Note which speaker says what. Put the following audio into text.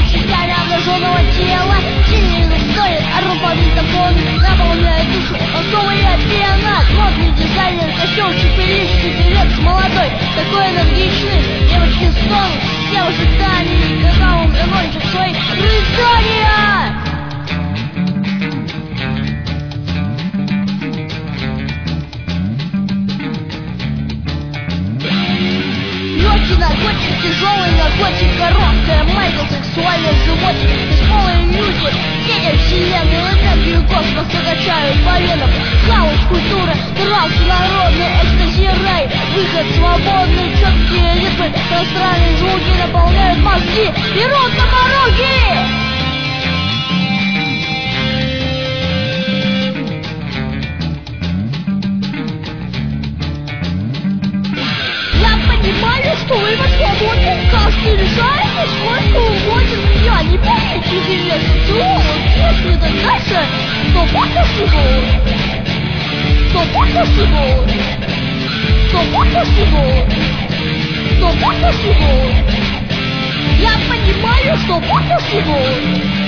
Speaker 1: ощущение обнаженного тела, сильный стоит, оружие закон, наполняет душу особая пена. Модный дизайнер, костюм, чепелистый певец молодой, такой энергичный, девочки стонут, все в ожидании, когда он закончит свои рыдания. Наркотик, тяжелый наркотик, короткая майка, сексуальный животик, бесполые люди, дети вселенной, энергию космоса качают по венам. Хаос, культура, транс, народный экстази, рай, выход свободный, четкие ритмы, пространные звуки наполняют мозги, берут на пороги. Понимаю, что вы во свободе, каждый решает сколько угоден. Я не помните вес целого, если это дальше, то покажу. То покажу. То покажу. То покажу. Я понимаю, что покажу.